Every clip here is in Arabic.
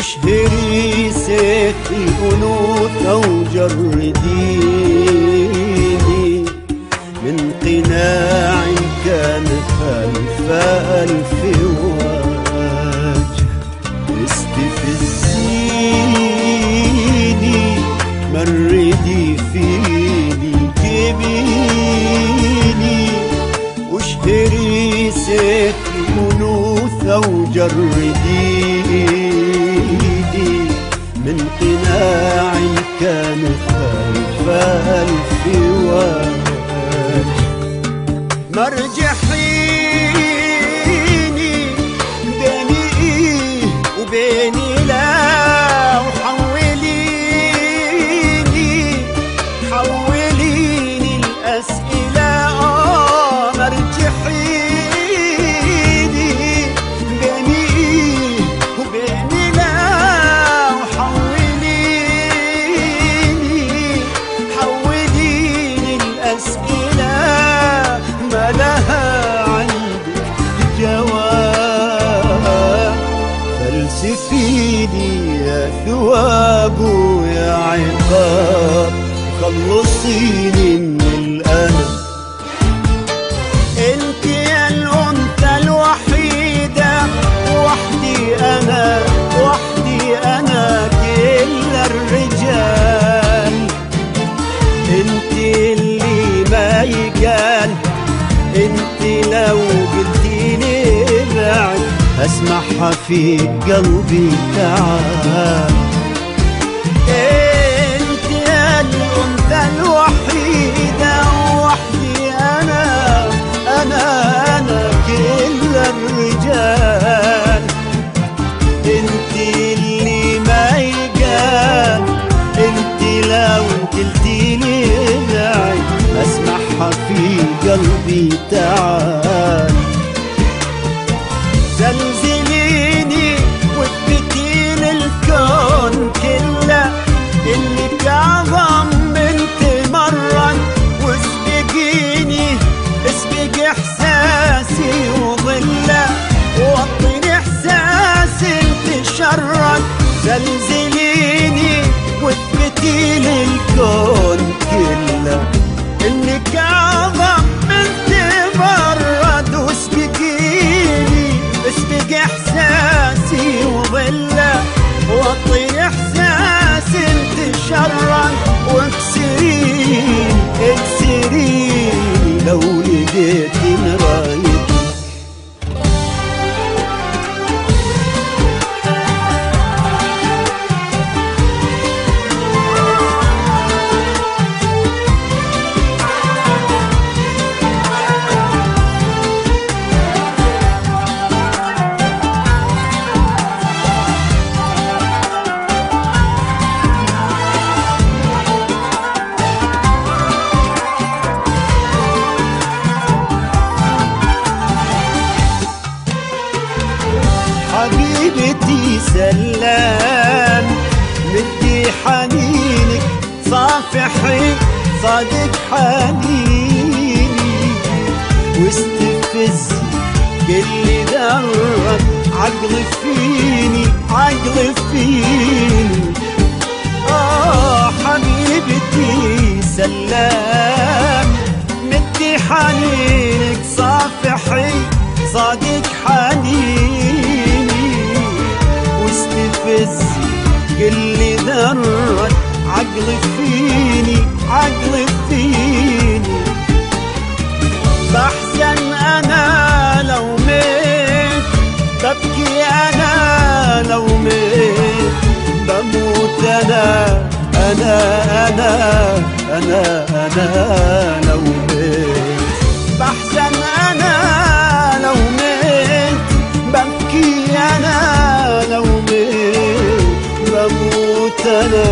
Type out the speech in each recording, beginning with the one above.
واشهري سيف الأنوثة وجرديني من قناع كان ألف وجه استفزيني مردي فيني جبيني واشهري سيف الأنوثة وجرديني من قناع كان ألف وجه مرجحيني بيني إيه وبيني لا حوليني الأسئلة مرجحيني بيني إيه وبيني لا حوليني الأسئلة ما لها عندك جواب فلسفيني يا ثواب ويا عقاب خلصيني من الألم انت يا الأنثى الوحيدة وحدي أنا كل الرجال انت اللي ما يقال انت لو قلتيلي ابعد اسمعها في قلبي تعال انت يا الأنثى الوحيدة وحدي انا كل الرجال انت اللي ما يقال انت لو قلتيلي ابعد اسمعها في قلبي تعال زلزليني واثبتي للكون كله انك اعظم من تمرن واسبقيني اسبق احساسي وظله وطني احساسي تشرد زلزليني واثبتي للكون كله انك اعظم من تمرد واسبقيني اسبق احساسي وظله وطي احساسي تشرد واكسريني لو لقيت مرايتي حبيبتي سلام مدي حنينك صافحي صادق حنيني واستفزي كل ذرة عقل فيني حبيبتي سلام مدي حنينك صافحي صادق حنيني واستفزي كل ذرة عقل فيني بحزن أنا لو ميت ببكي أنا لو ميت بموت أنا لو ميت بحزن أنا لو ميت ببكي أنا لو ميت بموت أنا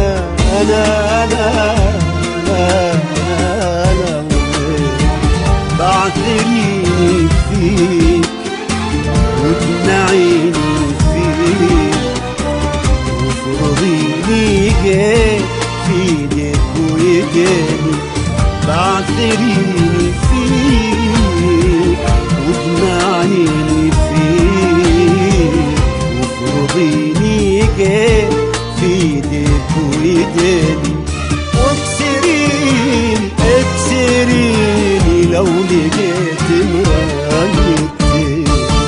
لو ميت بعثريني فيك وتنعيني فيك وفرضيني جيت في ايدك ويديني بعثريني فيك وتنعيني فيك وفرضيني جيت ايدك وايداني، واكسريني اكسريني لو لقيت مراية تاني.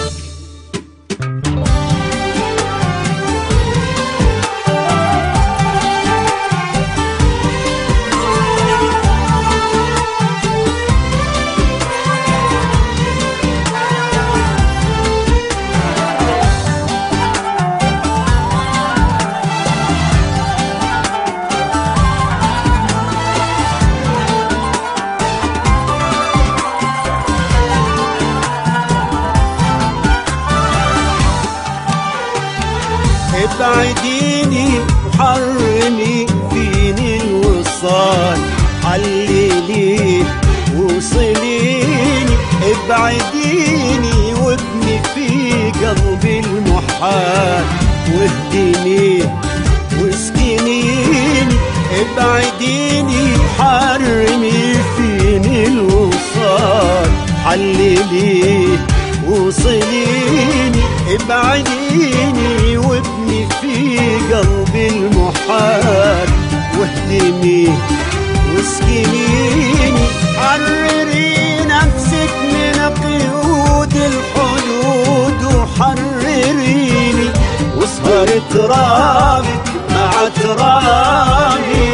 ابعديني وحرمي فيني الوصال، حلليني وصليني، ابعديني وابني في قلبي المحال، واهديني واسكنيني، ابعديني وحرمي فيني الوصال، حلليني وصليني، ابعديني وابني في قلبي المحال، واهدمي واسكنيني، حرري نفسك من قيود الحدود، وحرريني واسهر ترابك مع ترابي،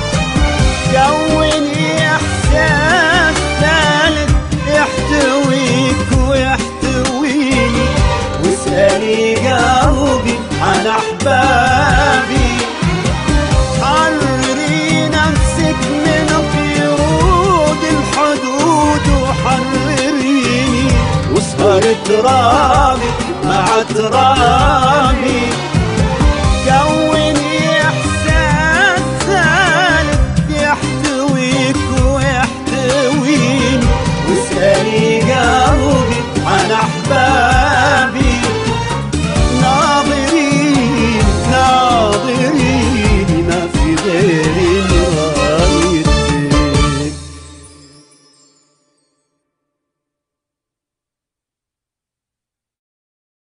كوني احساس ثالث يحتويك ويحتويني، واسألي قلبي عن أحبابي، حرري نفسك من قيود الحدود، وحرريني واسهر ترابك مع ترابي،